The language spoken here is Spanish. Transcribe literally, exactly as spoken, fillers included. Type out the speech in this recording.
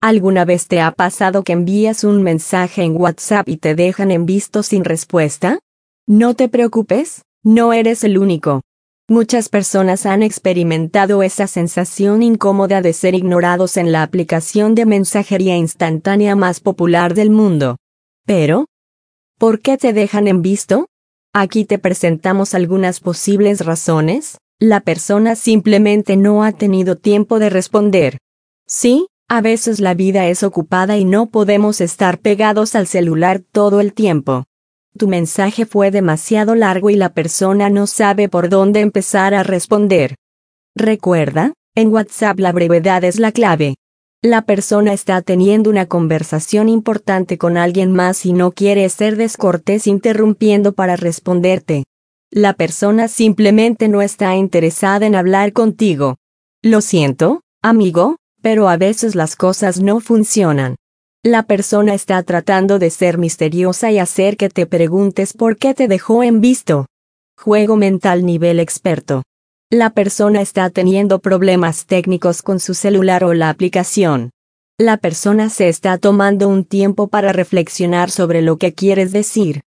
¿Alguna vez te ha pasado que envías un mensaje en WhatsApp y te dejan en visto sin respuesta? No te preocupes, no eres el único. Muchas personas han experimentado esa sensación incómoda de ser ignorados en la aplicación de mensajería instantánea más popular del mundo. Pero, ¿por qué te dejan en visto? Aquí te presentamos algunas posibles razones. La persona simplemente no ha tenido tiempo de responder. Sí, a veces la vida es ocupada y no podemos estar pegados al celular todo el tiempo. Tu mensaje fue demasiado largo y la persona no sabe por dónde empezar a responder. Recuerda, en WhatsApp la brevedad es la clave. La persona está teniendo una conversación importante con alguien más y no quiere ser descortés interrumpiendo para responderte. La persona simplemente no está interesada en hablar contigo. Lo siento, amigo, pero a veces las cosas no funcionan. La persona está tratando de ser misteriosa y hacer que te preguntes por qué te dejó en visto. Juego mental nivel experto. La persona está teniendo problemas técnicos con su celular o la aplicación. La persona se está tomando un tiempo para reflexionar sobre lo que quieres decir.